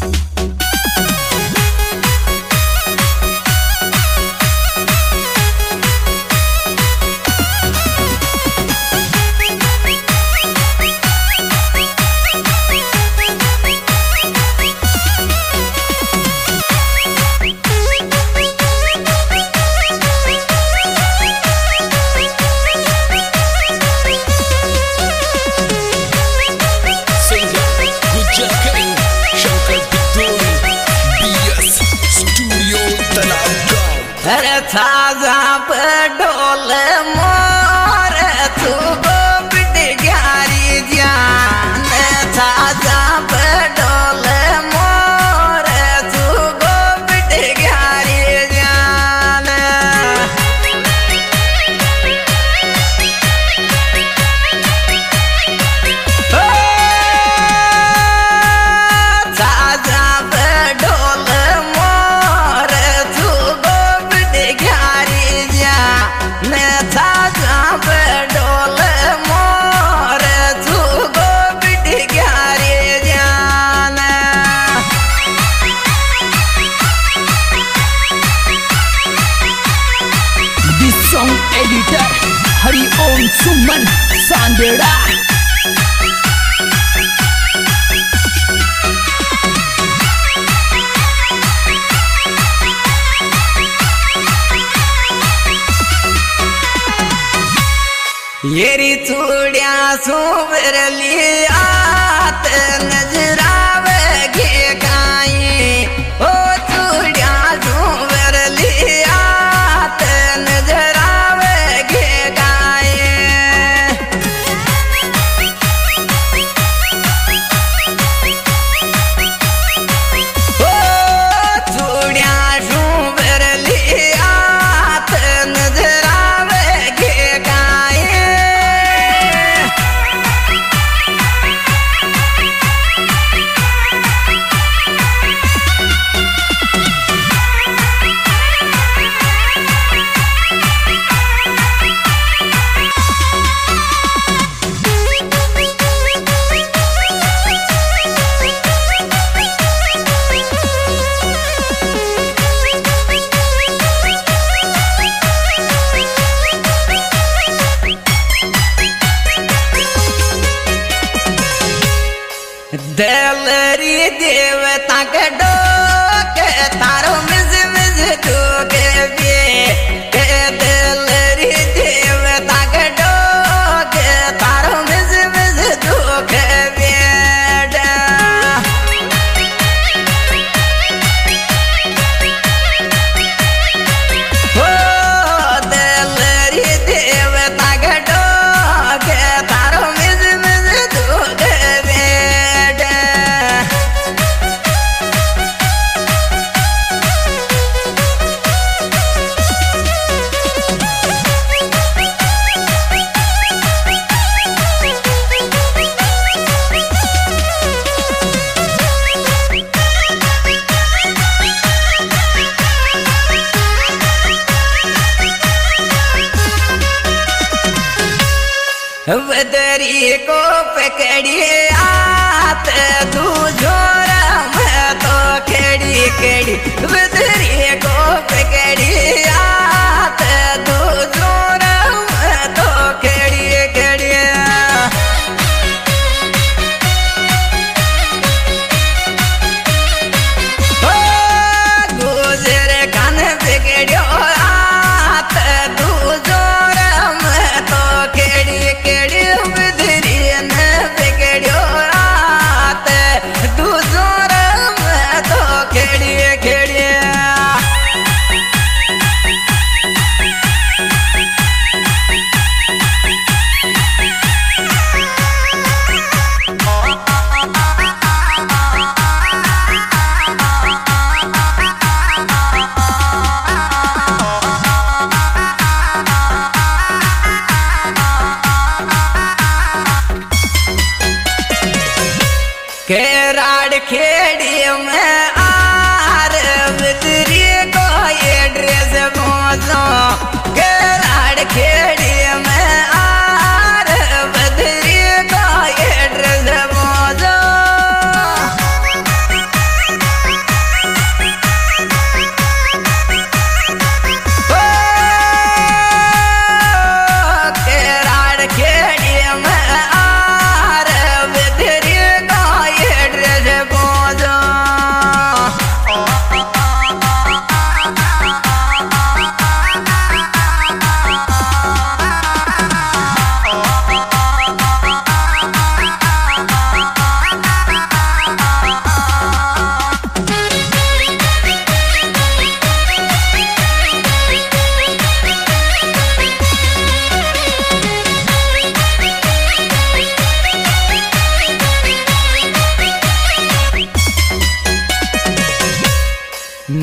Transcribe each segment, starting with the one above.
थाजा ढोल मोर तू गोपिट ग्यारी जान थाजा ढोल मोर तू गोपिट ग्यारी जान थाजा ढोल मोर तू ढोल मोर तू गोपिट ग्यारी जान this song editor Hari Om Suman सांदेड़ा। येरी चूड़िया सुबरली आत नजरावे घे गाई ओ चूड़िया सुबरली आत नजरावे घे गाई ओ चूड़िया सुबरली आत नजरावे घे गाई दलरी देवता के डोक तारो मिज मिज डोके के दलरी देवता के डोक तारो मिज मिज डोके हो दलरी देवता के डोक तारो मिज मिज डोके वदरी को पकड़ी आत तू जोरा मैं तो खेड़ी खेड़ी वदरी को पकड़ी आत तू जोरा मैं तो खेड़ी खेड़ी ओ गुजर कान पकड़ियो आत तू जोरा मैं तो खेड़ी केड़ी बदरी न पकड़ियो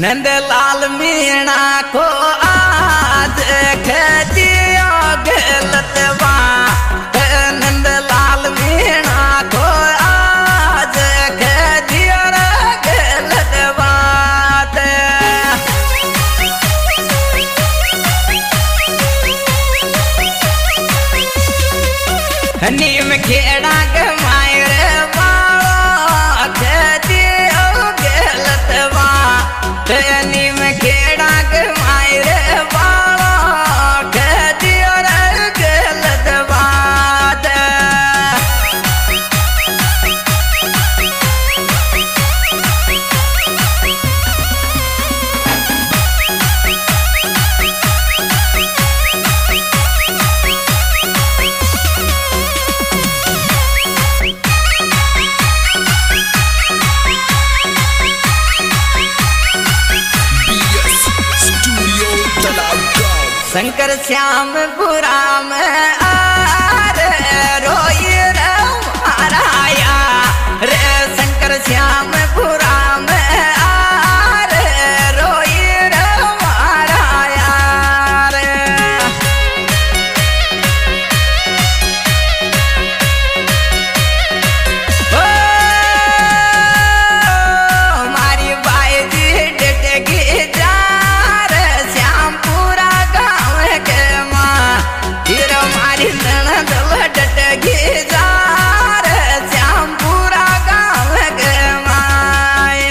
नंदलाल मीणा को आज खजियो गलत बात। नंदलाल मीणा को आज खजियो गलत बात। नीम खेड़ा के मायरे बालो खजियो गलत बात। नीम खेड़ा के मायरे बालो खजियो गलत बात। शंकर श्याम बुरा में आरे रोई रे माराया रे। शंकर श्याम बुरा में आरे रोई रे माराया रे। ओ हमारी बाई जी डटकी जा रे। श्याम पूरा के माँ हीरो मारी ननद डटकी जा रे। श्याम पूरा गाँव के माए।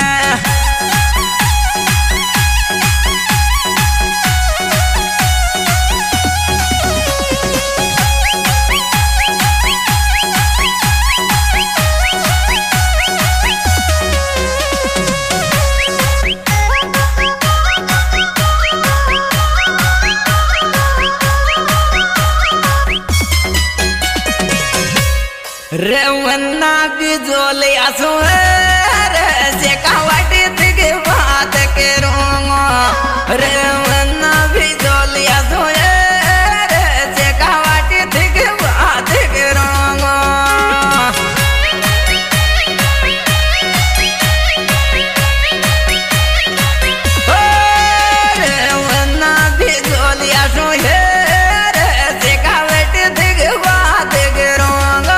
रेवन्ना बिजोलिया सुए रे से कावटी तिग बात के रोंगो। रेवन्ना बिजोलिया सुए रे से कावटी तिग बात के रोंगो। ओ रेवन्ना बिजोलिया सुए रे से कावटी तिग बात के रोंगो।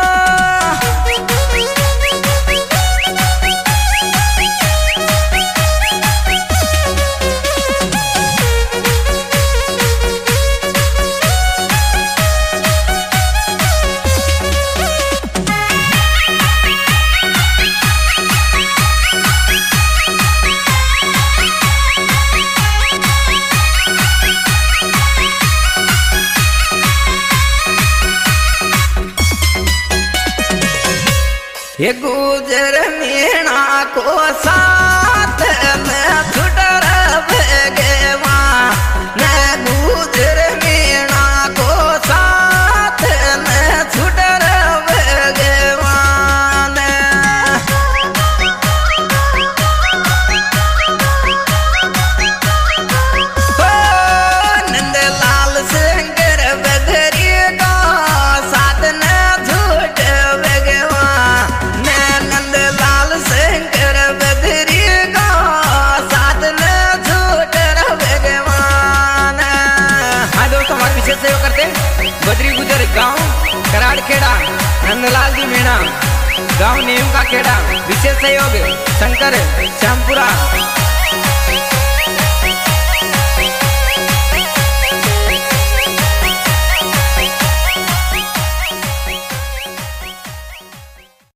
ये गुजर मीणा को साथ में छुटर भेगवा। न गुजर मीणा को साथ में छुटर भेगवा। नंदलाल शंकर बदरी को साथ न झूठ भेगवा। नंदलाल शंकर बदरी को साथ न झूठ भगवान। हाँ दोस्तों, हमारे विशेष सहयोग करते बद्री गुजर गांव कराड़ खेड़ा। नंदलाल जी मीणा गांव नीम का खेड़ा। विशेष सहयोग शंकर श्यामपुरा